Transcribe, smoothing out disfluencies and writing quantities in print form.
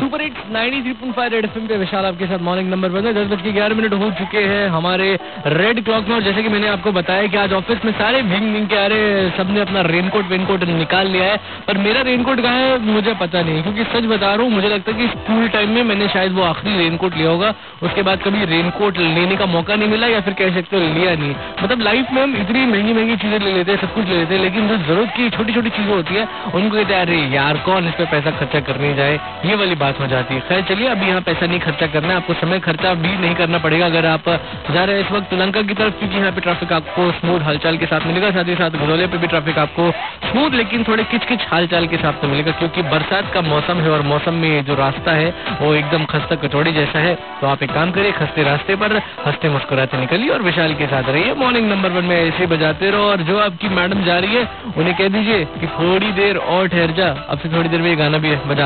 Super hits 93.5 red FM पे विशाल आपके साथ मॉर्निंग नंबर 10:11 हो चुके हैं हमारे रेड क्लॉक में। और जैसे कि मैंने आपको बताया कि आज ऑफिस में सारे भींग के आ रहे, सबने अपना रेनकोट निकाल लिया है, पर मेरा रेनकोट कहाँ है मुझे पता नहीं, क्योंकि सच बता रहा हूँ मुझे लगता है कि स्कूल टाइम में मैंने शायद वो आखिरी रेनकोट लिया होगा, उसके बाद कभी रेनकोट लेने का मौका नहीं मिला, या फिर कह सकते हो लिया नहीं। मतलब लाइफ में हम इतनी महंगी चीजें ले लेते हैं, सब कुछ ले लेते हैं, लेकिन जो जरूरत की छोटी छोटी चीजें होती है उनको कहते हैं अरे यार कौन इस पे पैसा खर्चा करने जाए, ये वाली बात हो जाती है। खैर चलिए, अभी यहाँ पैसा नहीं खर्चा करना है, आपको समय खर्चा भी नहीं करना पड़ेगा अगर आप जा रहे हैं इस वक्त लंका की तरफ, क्योंकि यहाँ पे ट्रैफिक आपको स्मूथ हालचाल के साथ मिलेगा। साथ ही साथ घोले पे भी ट्रैफिक आपको स्मूथ लेकिन थोड़े किचकिच हालचाल के साथ मिलेगा, क्योंकि बरसात का मौसम है और मौसम में जो रास्ता है वो एकदम खस्ता कचौड़ी जैसा है। तो आप एक काम करिए, खस्ते रास्ते पर हंसते मुस्कुराते निकलिए और विशाल के साथ रहिए। मॉर्निंग नंबर 1 में ऐसे बजाते रहो, और जो आपकी मैडम जा रही है उन्हें कह दीजिए कि थोड़ी देर और ठहर जा, अब से थोड़ी देर में ये गाना भी बजा